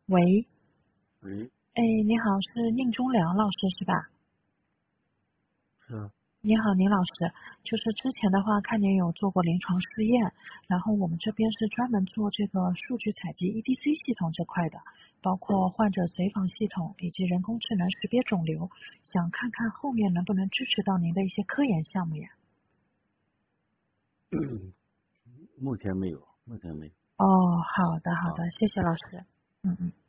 喂， 喂， 哎，你好，是宁中良老师是吧？ 是啊。 你好，宁老师，就是之前的话，看您有做过临床试验，然后我们这边是专门做这个数据采集 EDC 系统这块的，包括患者随访系统以及人工智能识别肿瘤，想看看后面能不能支持到您的一些科研项目呀？ 目前没有，目前没有。 哦，好的，好啊。 的，谢谢老师。嗯嗯。